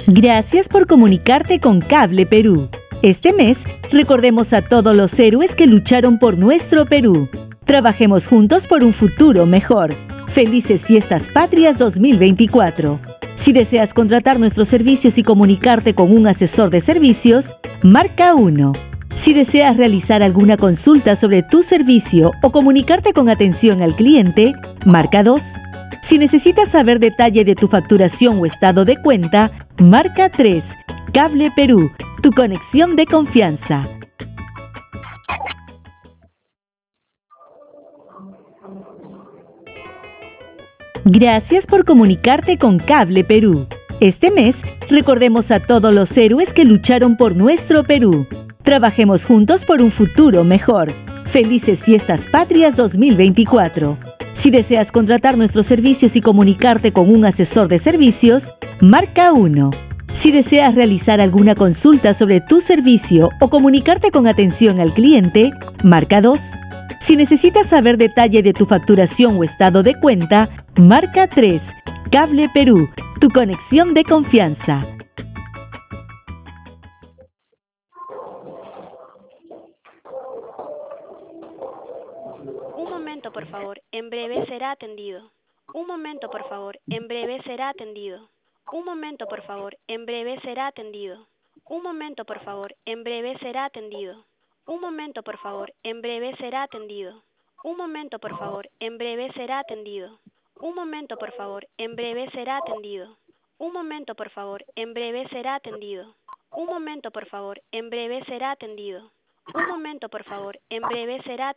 Gracias por comunicarte con Cable Perú. Este mes, recordemos a todos los héroes que lucharon por nuestro Perú. Trabajemos juntos por un futuro mejor. Felices Fiestas Patrias 2024. Si deseas contratar nuestros servicios y comunicarte con un asesor de servicios, marca 1. Si deseas realizar alguna consulta sobre tu servicio o comunicarte con atención al cliente, marca 2. Si necesitas saber detalle de tu facturación o estado de cuenta, marca 3. Cable Perú, tu conexión de confianza. Gracias por comunicarte con Cable Perú. Este mes, recordemos a todos los héroes que lucharon por nuestro Perú. Trabajemos juntos por un futuro mejor. Felices Fiestas Patrias 2024. Si deseas contratar nuestros servicios y comunicarte con un asesor de servicios, marca 1. Si deseas realizar alguna consulta sobre tu servicio o comunicarte con atención al cliente, marca 2. Si necesitas saber detalle de tu facturación o estado de cuenta, marca 3. Cable Perú, tu conexión de confianza. Un momento, por favor. En breve será atendido. Un momento, por favor. En breve será atendido. Un momento, por favor. En breve será atendido. Un momento, por favor. En breve será atendido. Un momento, por favor. En breve será atendido. Un momento, por favor. En breve será atendido. Un momento, por favor. En breve será atendido. Un momento, por favor. En breve será atendido. Un momento, por favor. En breve será atendido. Un momento, por favor. En breve será